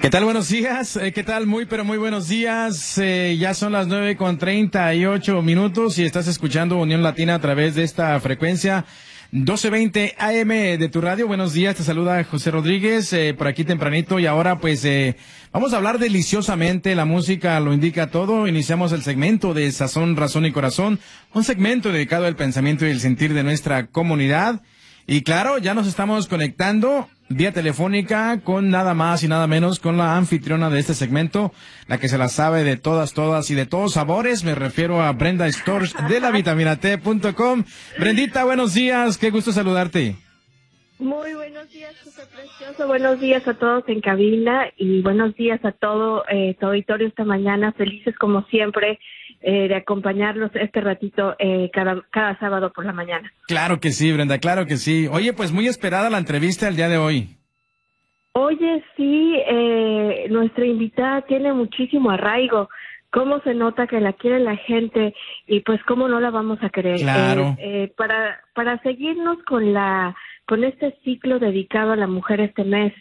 ¿Qué tal? Buenos días. ¿Qué tal? Muy, pero muy buenos días. Ya son las 9:38 y estás escuchando Unión Latina a través de esta frecuencia 1220 AM de tu radio. Buenos días, te saluda José Rodríguez, por aquí tempranito, y ahora pues vamos a hablar deliciosamente. La música lo indica todo. Iniciamos el segmento de Sazón, Razón y Corazón, un segmento dedicado al pensamiento y el sentir de nuestra comunidad. Y claro, ya nos estamos conectando vía telefónica con nada más y nada menos con la anfitriona de este segmento, la que se la sabe de todas y de todos sabores. Me refiero a Brenda Storch de la vitaminat.com. Brendita, buenos días, qué gusto saludarte. Muy buenos días, José Precioso. Buenos días a todos en cabina y buenos días a todo tu auditorio esta mañana. Felices como siempre de acompañarlos este ratito cada sábado por la mañana. Claro que sí, Brenda, claro que sí. Oye, pues muy esperada la entrevista el día de hoy. Oye, sí, nuestra invitada tiene muchísimo arraigo. Cómo se nota que la quiere la gente y pues cómo no la vamos a querer. Claro. Para seguirnos con este ciclo dedicado a la mujer este mes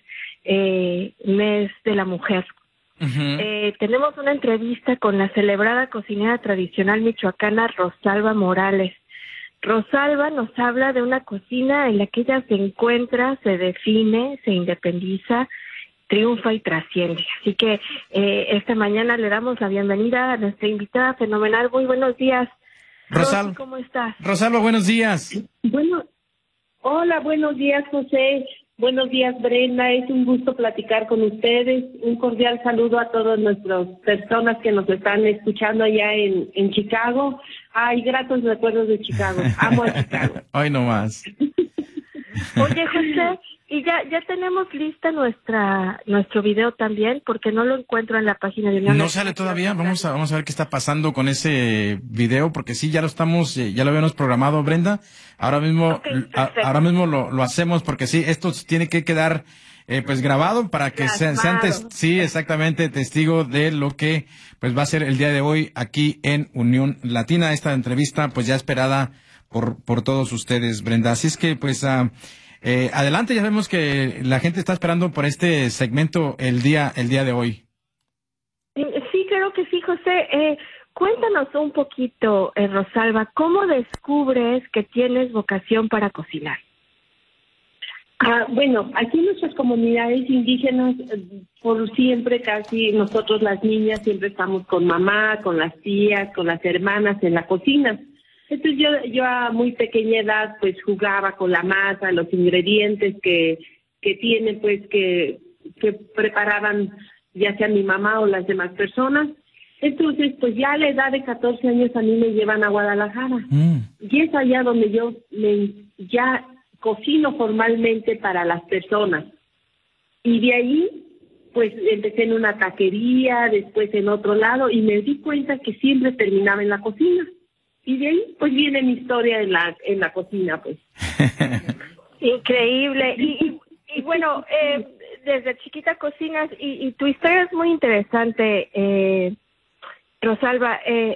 de la mujer. Uh-huh. Tenemos una entrevista con la celebrada cocinera tradicional michoacana Rosalba Morales. Rosalba nos habla de una cocina en la que ella se encuentra, se define, se independiza, triunfa y trasciende. Así que esta mañana le damos la bienvenida a nuestra invitada fenomenal. Muy buenos días. Rosalba, Rosy, ¿cómo estás? Rosalba, buenos días. Bueno, hola, buenos días, José. Buenos días, Brenda. Es un gusto platicar con ustedes. Un cordial saludo a todas nuestras personas que nos están escuchando allá en Chicago. Ay, gratos recuerdos de Chicago. Amo a Chicago. Hoy no más. Oye, José, y ya tenemos lista nuestro video también, porque no lo encuentro en la página de Unión. No sale todavía. Vamos a ver qué está pasando con ese video, porque sí, ya lo habíamos programado, Brenda. Ahora mismo, Okay, ahora mismo lo hacemos, porque sí, esto tiene que quedar pues grabado para que sean sí, exactamente, testigo de lo que pues va a ser el día de hoy aquí en Unión Latina. Esta entrevista pues ya esperada por todos ustedes, Brenda. Así es que pues adelante, ya vemos que la gente está esperando por este segmento el día de hoy. Sí, creo que sí, José. Cuéntanos un poquito, Rosalba, ¿cómo descubres que tienes vocación para cocinar? Bueno, aquí en nuestras comunidades indígenas, por siempre casi nosotros las niñas siempre estamos con mamá, con las tías, con las hermanas en la cocina. Entonces yo a muy pequeña edad pues jugaba con la masa, los ingredientes que tienen pues que preparaban ya sea mi mamá o las demás personas. Entonces pues ya a la edad de 14 años a mí me llevan a Guadalajara. Y es allá donde yo ya cocino formalmente para las personas. Y de ahí pues empecé en una taquería, después en otro lado y me di cuenta que siempre terminaba en la cocina. Y de ahí, pues, viene mi historia en la cocina, pues. Increíble. Y bueno, desde chiquita cocinas y tu historia es muy interesante, Rosalba.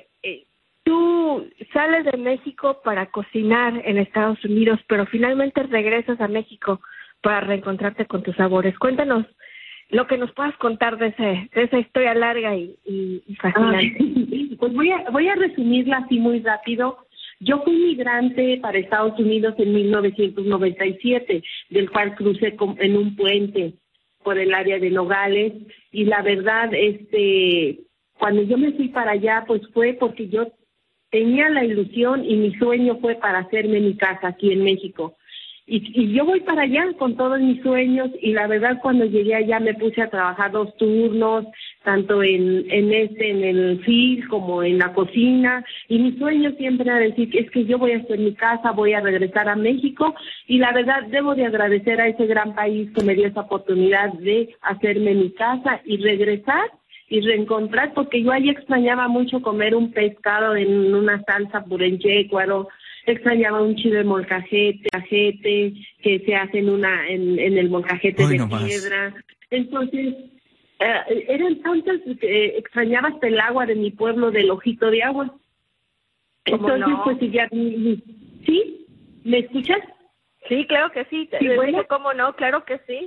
Tú sales de México para cocinar en Estados Unidos, pero finalmente regresas a México para reencontrarte con tus sabores. Cuéntanos lo que nos puedas contar de esa historia larga y fascinante. Pues voy a resumirla así muy rápido. Yo fui migrante para Estados Unidos en 1997, del cual crucé en un puente por el área de Nogales, y la verdad, cuando yo me fui para allá, pues fue porque yo tenía la ilusión y mi sueño fue para hacerme mi casa aquí en México. Y yo voy para allá con todos mis sueños y la verdad cuando llegué allá me puse a trabajar 2 turnos, tanto en el field como en la cocina, y mi sueño siempre era decir es que yo voy a hacer mi casa, voy a regresar a México, y la verdad debo de agradecer a ese gran país que me dio esa oportunidad de hacerme mi casa y regresar y reencontrar, porque yo ahí extrañaba mucho comer un pescado en una salsa purenchecuaro, extrañaba un chile molcajete que se hace en el molcajete de piedra. Entonces, eran tantas, extrañaba hasta el agua de mi pueblo, del ojito de agua. Entonces, no? pues ya, ¿sí? ¿Me escuchas? Sí, claro que sí. Sí, bueno. ¿Cómo no? Claro que sí.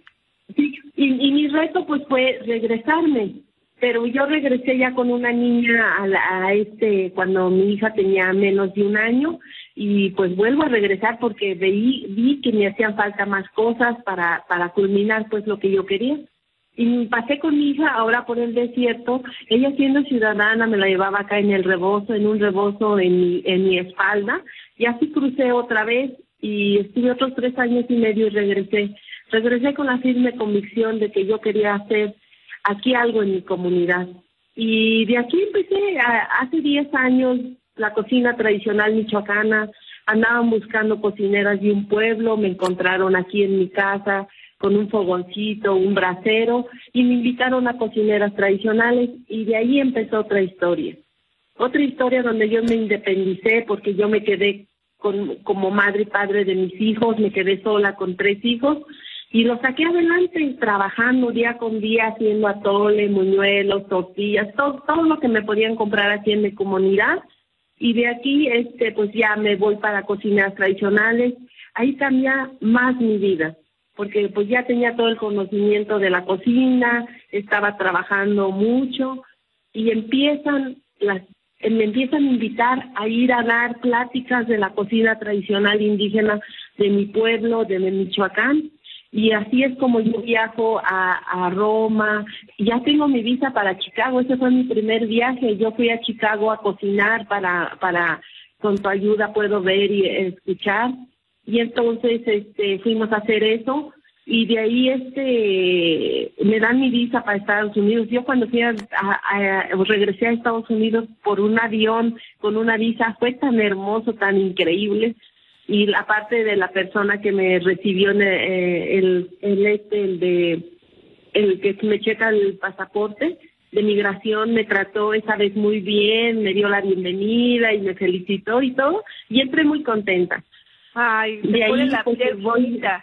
Sí, y mi reto pues fue regresarme, pero yo regresé ya con una niña cuando mi hija tenía menos de un año, y pues vuelvo a regresar porque vi que me hacían falta más cosas para culminar pues lo que yo quería. Y pasé con mi hija ahora por el desierto. Ella, siendo ciudadana, me la llevaba acá en el rebozo, en un rebozo en mi espalda, y así crucé otra vez y estuve otros 3 años y medio y regresé con la firme convicción de que yo quería hacer aquí algo en mi comunidad. Y de aquí empecé, hace 10 años, la cocina tradicional michoacana. Andaban buscando cocineras de un pueblo, me encontraron aquí en mi casa con un fogoncito, un brasero, y me invitaron a cocineras tradicionales, y de ahí empezó otra historia donde yo me independicé porque yo me quedé como madre y padre de mis hijos, me quedé sola con 3 hijos, y los saqué adelante trabajando día con día, haciendo atole, muñuelos, tortillas, todo lo que me podían comprar aquí en mi comunidad. Y de aquí pues ya me voy para cocinas tradicionales. Ahí cambia más mi vida, porque pues ya tenía todo el conocimiento de la cocina, estaba trabajando mucho, y me empiezan a invitar a ir a dar pláticas de la cocina tradicional indígena de mi pueblo, de Michoacán. Y así es como yo viajo a Roma. Ya tengo mi visa para Chicago. Ese fue mi primer viaje. Yo fui a Chicago a cocinar para con tu ayuda puedo ver y escuchar. Y entonces fuimos a hacer eso, y de ahí me dan mi visa para Estados Unidos. Yo cuando regresé a Estados Unidos por un avión con una visa, fue tan hermoso, tan increíble. Y la parte de la persona que me recibió el que me checa el pasaporte de migración, me trató esa vez muy bien, me dio la bienvenida y me felicitó y todo, y entré muy contenta. Ay, de ahí la piel bonita.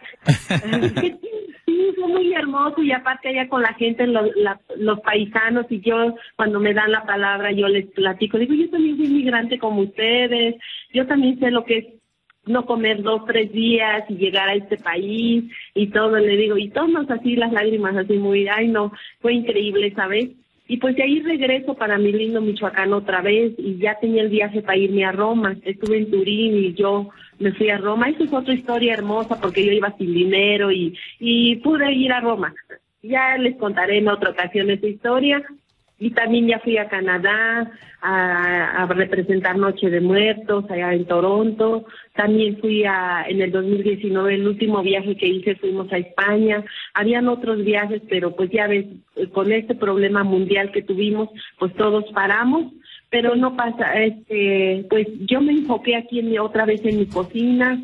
Sí, fue muy hermoso, y aparte allá con la gente, los paisanos, y yo cuando me dan la palabra yo les platico, digo, yo también soy migrante como ustedes, yo también sé lo que es no comer 2-3 días y llegar a este país y todo, le digo, y todos así las lágrimas así muy, ay no, fue increíble, ¿sabes? Y pues de ahí regreso para mi lindo Michoacán otra vez, y ya tenía el viaje para irme a Roma. Estuve en Turín y yo me fui a Roma. Esa es otra historia hermosa porque yo iba sin dinero y pude ir a Roma. Ya les contaré en otra ocasión esa historia. Y también ya fui a Canadá a representar Noche de Muertos allá en Toronto. También fui en el 2019, el último viaje que hice, fuimos a España. Habían otros viajes, pero pues ya ves, con este problema mundial que tuvimos, pues todos paramos. Pero no pasa, pues yo me enfoqué aquí otra vez en mi cocina,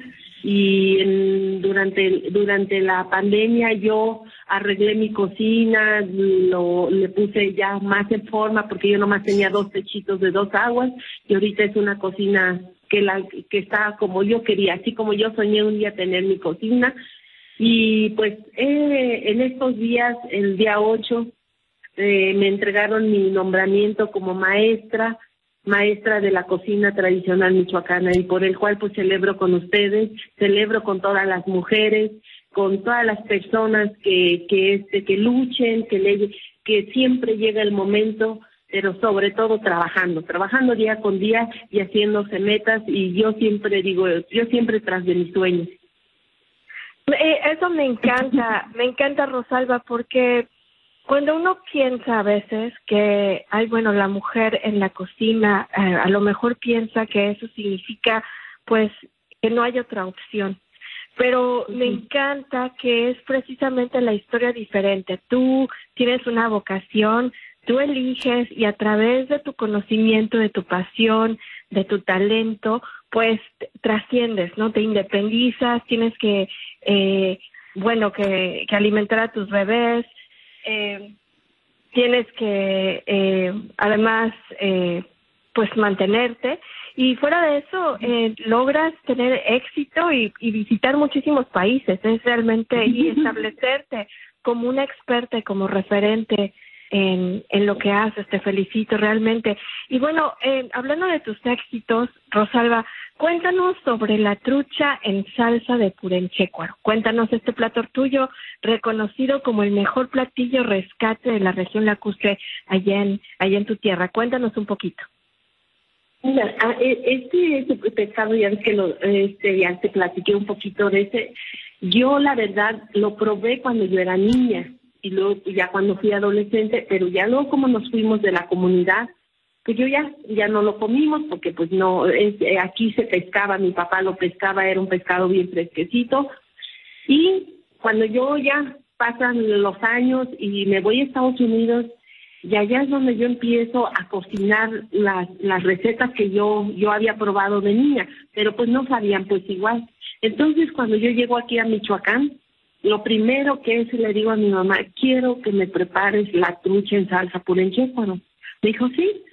y durante la pandemia yo arreglé mi cocina, le puse ya más en forma porque yo nomás tenía 2 techitos de 2 aguas, y ahorita es una cocina que está como yo quería, así como yo soñé un día tener mi cocina. Y pues en estos días, el día 8, me entregaron mi nombramiento como maestra de la cocina tradicional michoacana, y por el cual pues celebro con ustedes, celebro con todas las mujeres, con todas las personas que luchen, que siempre llega el momento, pero sobre todo trabajando día con día y haciéndose metas, y yo siempre tras de mis sueños. Eso me encanta Rosalba, porque cuando uno piensa a veces que, la mujer en la cocina, a lo mejor piensa que eso significa, pues, que no hay otra opción. Pero me encanta que es precisamente la historia diferente. Tú tienes una vocación, tú eliges, y a través de tu conocimiento, de tu pasión, de tu talento, pues trasciendes, ¿no? Te independizas, tienes que alimentar a tus bebés, tienes que además pues mantenerte, y fuera de eso logras tener éxito y visitar muchísimos países, es realmente, y establecerte como una experta y como referente en lo que haces. Te felicito realmente. Y bueno, hablando de tus éxitos, Rosalba, Cuéntanos sobre la trucha en salsa de Purenchecuaro. Cuéntanos este plato tuyo, reconocido como el mejor platillo rescate de la región lacustre allá en tu tierra. Cuéntanos un poquito. Mira, este pescado, ya ves que ya te platiqué un poquito de ese. Yo, la verdad, lo probé cuando yo era niña y luego ya cuando fui adolescente, pero ya luego como nos fuimos de la comunidad, pues yo ya no lo comimos porque pues no, aquí se pescaba, mi papá lo pescaba, era un pescado bien fresquecito. Y cuando yo ya pasan los años y me voy a Estados Unidos, y allá es donde yo empiezo a cocinar las recetas que yo había probado de niña, pero pues no sabían pues igual. Entonces cuando yo llego aquí a Michoacán, lo primero que le digo a mi mamá, quiero que me prepares la trucha en salsa Purenchecuaro. Me dijo, sí.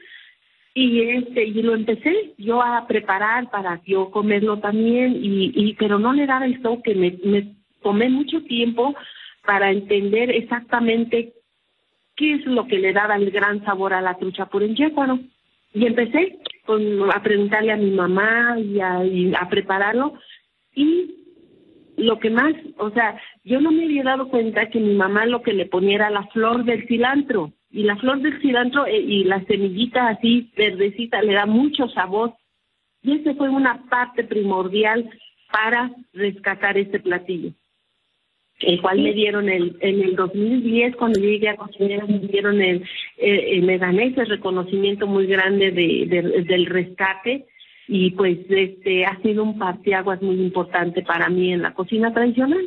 Y lo empecé yo a preparar para yo comerlo también, pero no le daba el toque, me tomé mucho tiempo para entender exactamente qué es lo que le daba el gran sabor a la trucha Purenchecuaro. Y empecé a preguntarle a mi mamá y a prepararlo. Y lo que más, o sea, yo no me había dado cuenta que mi mamá lo que le ponía era la flor del cilantro. Y la flor del cilantro y la semillita así verdecita le da mucho sabor. Y esa fue una parte primordial para rescatar este platillo, el cual me dieron en el 2010, cuando yo llegué a cocinar, me dieron me gané ese reconocimiento muy grande del rescate, y pues ha sido un parteaguas muy importante para mí en la cocina tradicional.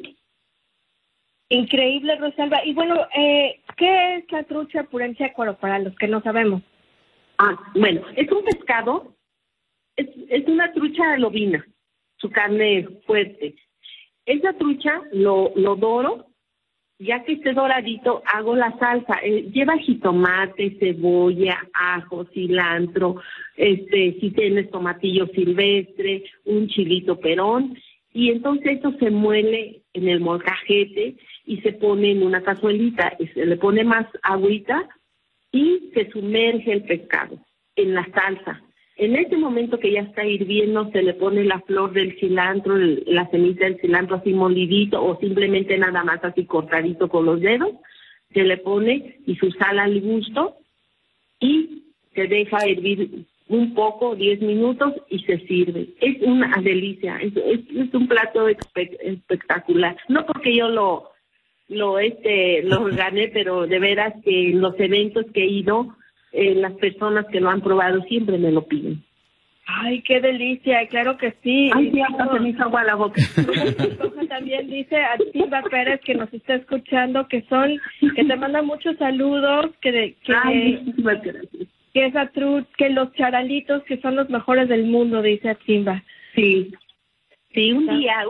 Increíble, Rosalba. Y bueno, ¿qué es la trucha Purenchecuaro para los que no sabemos? Bueno, es un pescado, es una trucha lobina, su carne es fuerte. Esa trucha lo doro, ya que esté doradito, hago la salsa. Lleva jitomate, cebolla, ajo, cilantro, si tienes tomatillo silvestre, un chilito perón, y entonces eso se muele en el molcajete y se pone en una cazuelita, se le pone más agüita y se sumerge el pescado en la salsa. En ese momento que ya está hirviendo, se le pone la flor del cilantro, la semilla del cilantro así molidito, o simplemente nada más así cortadito con los dedos, se le pone y su sal al gusto, y se deja hervir un poco, 10 minutos, y se sirve. Es una delicia, es un plato espectacular. No porque yo lo gané, pero de veras que en los eventos que he ido, las personas que lo han probado siempre me lo piden. Ay, qué delicia, claro que sí. Ay, sí, hasta se me hizo agua la boca. También dice a Silva Pérez, que nos está escuchando, que te manda muchos saludos, que los charalitos, que son los mejores del mundo, dice a Silva. Sí, un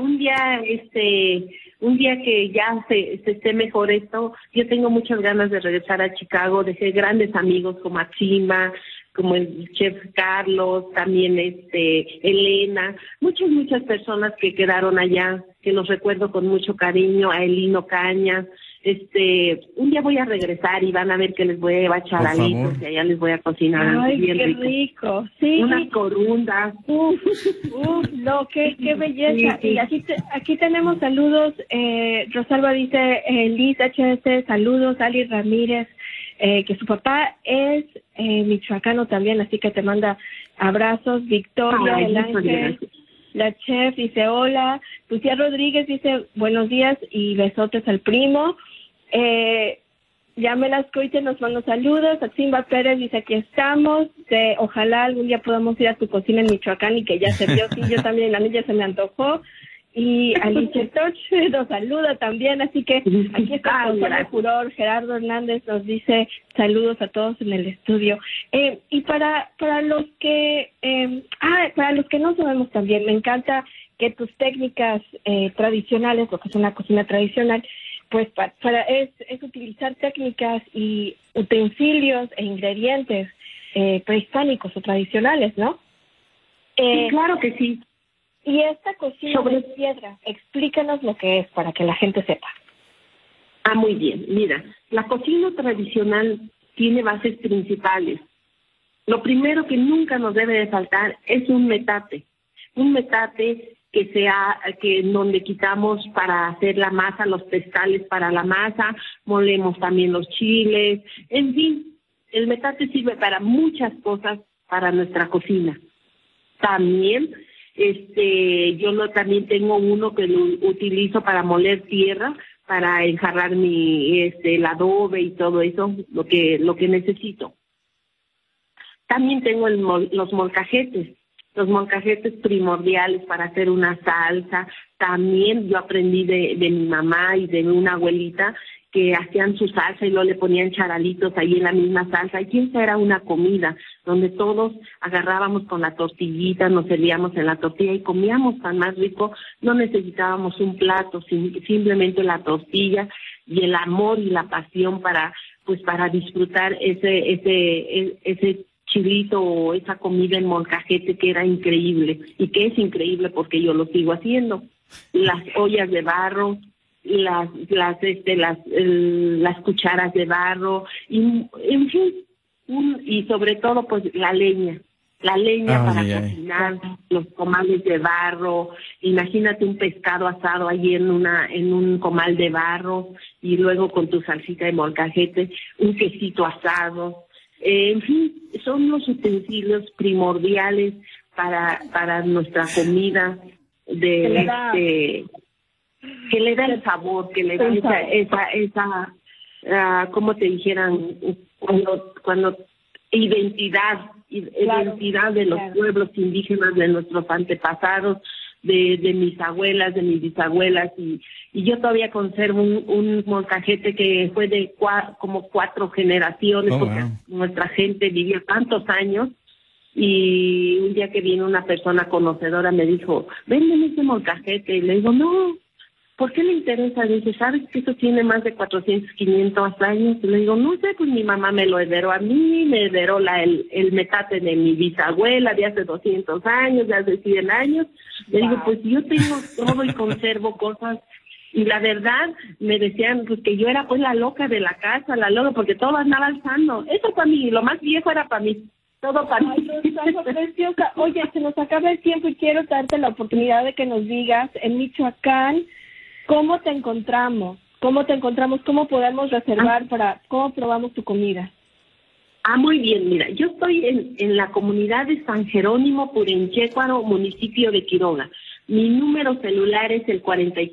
día que ya se esté mejor esto, yo tengo muchas ganas de regresar a Chicago, dejé grandes amigos como Achima, como el chef Carlos, también Elena, muchas personas que quedaron allá, que los recuerdo con mucho cariño, a Elino Cañas. Un día voy a regresar y van a ver que les voy a llevar charalitos y allá les voy a cocinar. Ay, bien qué rico. Sí. Unas corundas. No, qué belleza. Sí. Y aquí tenemos saludos. Rosalba dice, Liz HS, saludos. Ali Ramírez, que su papá es michoacano también, así que te manda abrazos. Victoria, el Ángel. La chef dice hola. Lucía Rodríguez dice buenos días y besotes al primo. Yamela Coite nos manda saludos. Atsimba Pérez dice aquí estamos. Ojalá algún día podamos ir a tu cocina en Michoacán y que ya se vio. Sí, yo también, a mí ya se me antojó. Y Alicia Toch nos saluda también, así que aquí está el juror. Gerardo Hernández nos dice saludos a todos en el estudio. Y para los que no sabemos también, me encanta que tus técnicas tradicionales, lo que es una cocina tradicional, pues es utilizar técnicas y utensilios e ingredientes prehispánicos o tradicionales, ¿no? Sí, claro que sí. Y esta cocina de piedra, explícanos lo que es para que la gente sepa. Muy bien. Mira, la cocina tradicional tiene bases principales. Lo primero que nunca nos debe de faltar es un metate. un metate que sea, que en donde quitamos para hacer la masa, los testales para la masa, molemos también los chiles, en fin, el metate sirve para muchas cosas para nuestra cocina. También, también tengo uno que lo utilizo para moler tierra, para enjarrar el adobe y todo eso, lo que necesito. También tengo los molcajetes primordiales para hacer una salsa. También yo aprendí de mi mamá y de una abuelita que hacían su salsa y luego le ponían charalitos ahí en la misma salsa. Y esa era una comida donde todos agarrábamos con la tortillita, nos servíamos en la tortilla y comíamos tan más rico. No necesitábamos un plato, simplemente la tortilla y el amor y la pasión para disfrutar ese chilito o esa comida en molcajete que era increíble y que es increíble porque yo lo sigo haciendo. Las ollas de barro, las cucharas de barro y en fin, y sobre todo pues la leña para cocinar, los comales de barro. Imagínate un pescado asado ahí en un comal de barro y luego con tu salsita de molcajete, un quesito asado. En fin, son los utensilios primordiales para nuestra comida que le da el sabor, que le da esa como te dijeran, cuando identidad de los pueblos indígenas, de nuestros antepasados, de mis abuelas, de mis bisabuelas, y yo todavía conservo un molcajete que fue de como 4 generaciones, porque nuestra gente vivía tantos años, y un día que vino una persona conocedora me dijo, véndeme ese molcajete, y le digo, no, ¿por qué le interesa? Dice, ¿sabes que eso tiene más de 400, 500 años? Y le digo, no sé, pues mi mamá me lo heredó a mí, me heredó el metate de mi bisabuela de hace 200 años, de hace 100 años. Le digo, pues yo tengo todo y conservo cosas. Y la verdad, me decían pues que yo era pues la loca de la casa, la loca, porque todo andaba alzando. Eso para mí, lo más viejo era para mí. Todo para mí. Preciosa. Oye, se nos acaba el tiempo y quiero darte la oportunidad de que nos digas, en Michoacán, ¿cómo te encontramos? ¿Cómo podemos reservar cómo probamos tu comida? Muy bien, mira, yo estoy en la comunidad de San Jerónimo, Purenchecuaro, municipio de Quiroga. Mi número celular es el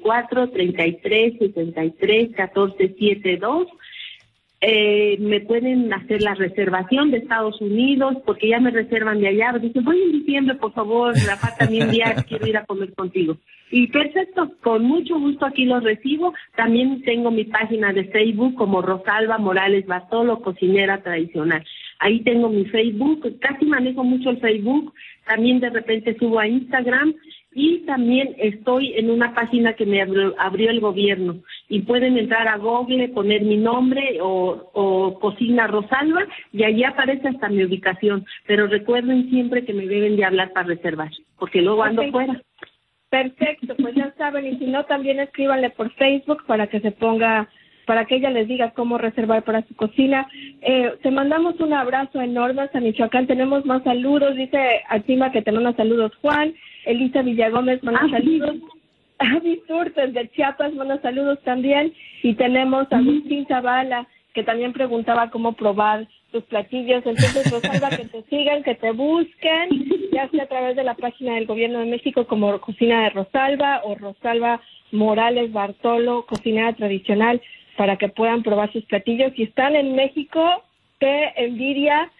44-33-63-1472. Me pueden hacer la reservación de Estados Unidos, porque ya me reservan de allá. Dicen, voy en diciembre, por favor, Rafa, también quiero ir a comer contigo. Y perfecto, con mucho gusto aquí los recibo. También tengo mi página de Facebook como Rosalba Morales Bartolo, cocinera tradicional. Ahí tengo mi Facebook, casi manejo mucho el Facebook. También de repente subo a Instagram. Y también estoy en una página que me abrió el gobierno. Y pueden entrar a Google, poner mi nombre o Cocina Rosalba, y allí aparece hasta mi ubicación. Pero recuerden siempre que me deben de hablar para reservar, porque luego ando fuera. Perfecto, pues ya saben, y si no, también escríbanle por Facebook para que ella les diga cómo reservar para su cocina. Te mandamos un abrazo enorme hasta Michoacán. Tenemos más saludos, dice Atzimba que te manda saludos Juan. Elisa Villagómez manda saludos. Avi Surtes de Chiapas manda saludos también. Y tenemos a Agustín Zavala, que también preguntaba cómo probar tus platillos. Entonces, Rosalba, que te sigan, que te busquen, ya sea a través de la página del Gobierno de México como Cocina de Rosalba o Rosalba Morales Bartolo, cocinera tradicional, para que puedan probar sus platillos. Si están en México, qué envidia.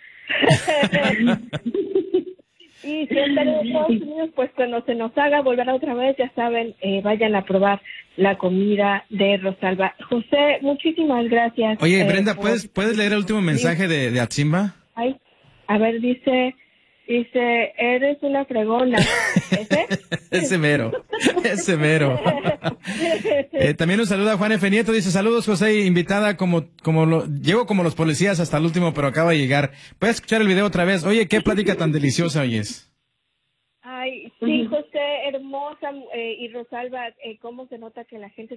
Y si están en Estados Unidos, pues cuando se nos haga volver otra vez, ya saben, vayan a probar la comida de Rosalba. José, muchísimas gracias. Oye, Brenda, ¿puedes leer el último mensaje de Atzimba? Ay, a ver, dice, eres una fregona. ¿Ese? Ese mero. También nos saluda Juan F. Nieto, dice, saludos José, invitada llego como los policías hasta el último, pero acaba de llegar. Puedes escuchar el video otra vez. Oye, qué plática tan deliciosa oyes. Ay, sí, José, hermosa, y Rosalba, cómo se nota que la gente